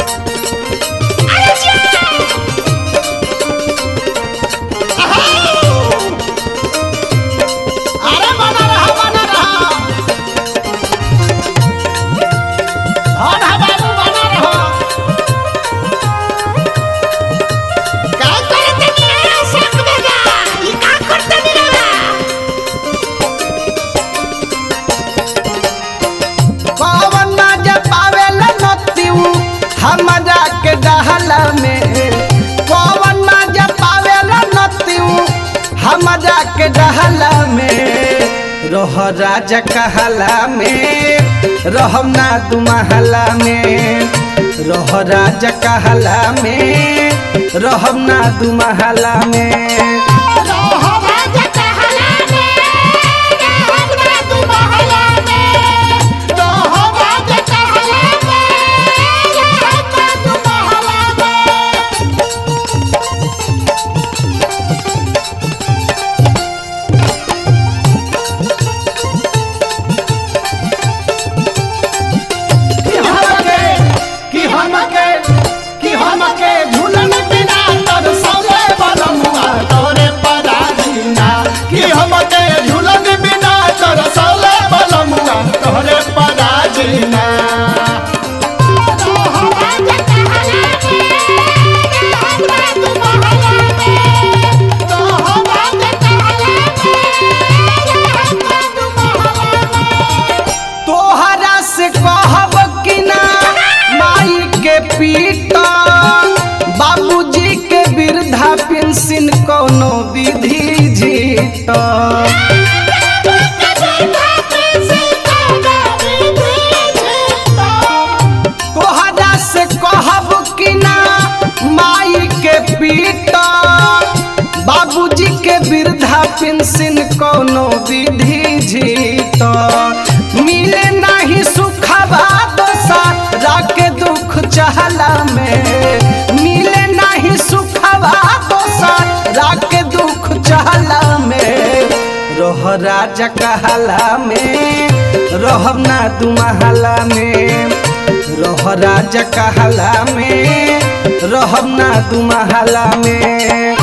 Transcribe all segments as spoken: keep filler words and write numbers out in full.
के डहला में रह राजा कहला में रहम ना तू महला में रह राजा कहला में रहम ना तू महला में बाबूजी के वृद्धा पेंशन कोनो विधि जीत तोहरा से कहब कि ना माई के पीट बाबूजी के वृद्धा पेंशन कोनो विधि जीत मिले नहीं सुखबा दोसरा के दुख चहला में मिले नहीं सुखबा दोसरा के दुख चहला में रह राजा कहला में रहम ना तू महला में रह राजा कहला में रहम ना तू महला में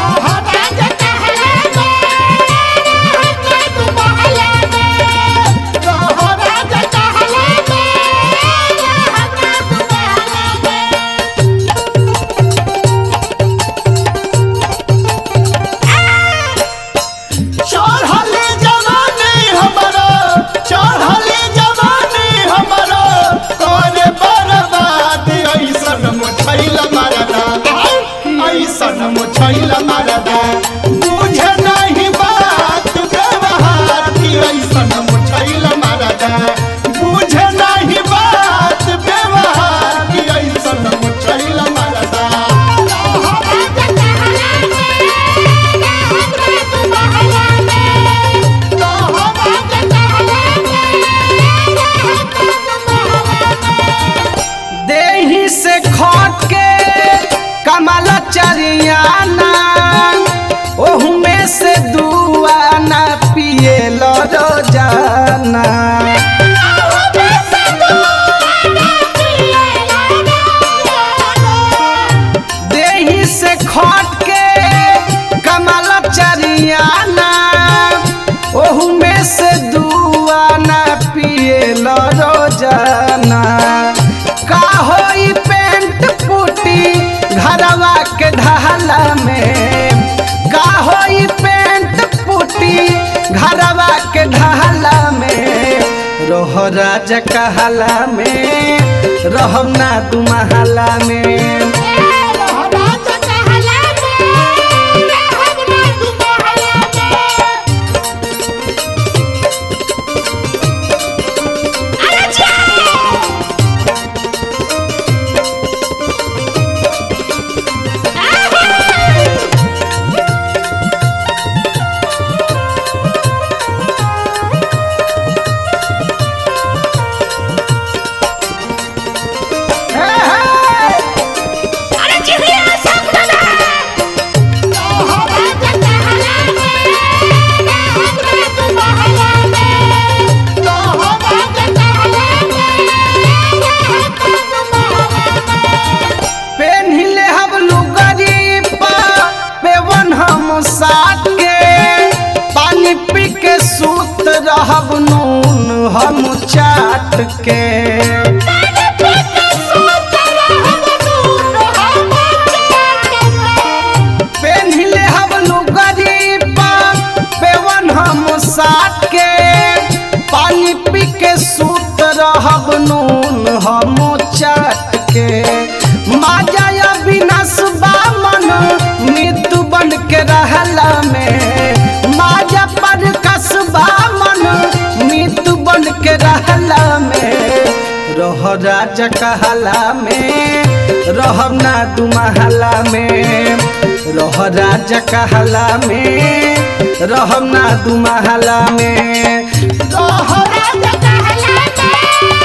चरियाना ओहू में से दुआना पिए लो रोजाना देही से खट के कमल चरियाना ओहू में से दुआना पिए लो रोजाना का होई पेंट पुटी घरवा के ढहला में का होई पेंट पुटी घरवा के ढहला में रह राजा कहला में रहम ना तू महला में के पेन्हिले हम लुगरी पेवन हम साट के पानी पी के सूत रहब नून हम चाट के माया विनाश बा मन मृत्यु बन के रहला में माया पर कसबा मन मृत्यु बन के रहला में रह राजा कहला में रहब ना दुमहला में रह राजा कहला में रहब ना दुमहला में रह राजा कहला में